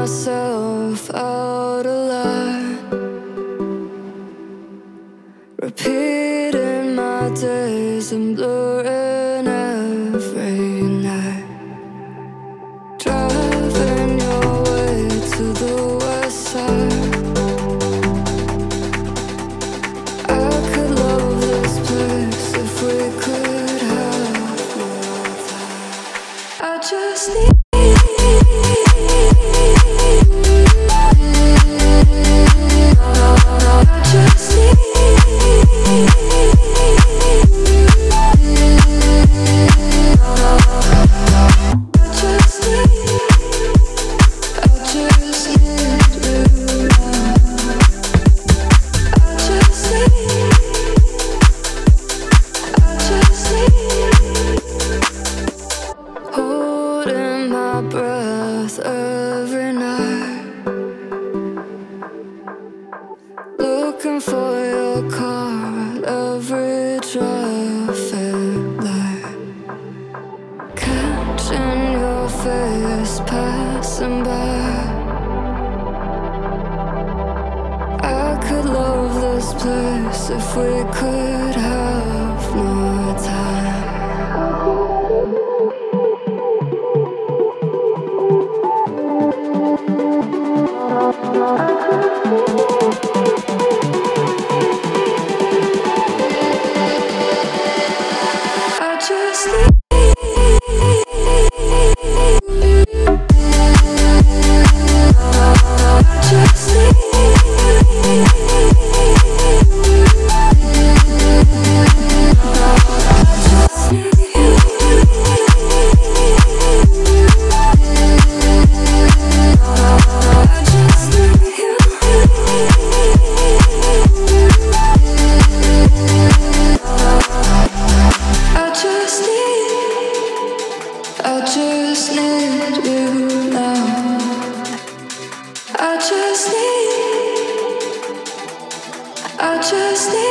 myself out a lot, repeating my days and blurring every night. Driving your way to the west side. I could love this place if we could have more time. I just need breath every night, looking for your car at every traffic light, catching your face passing by. I could love this place if we could have more time. I just need you now. I just need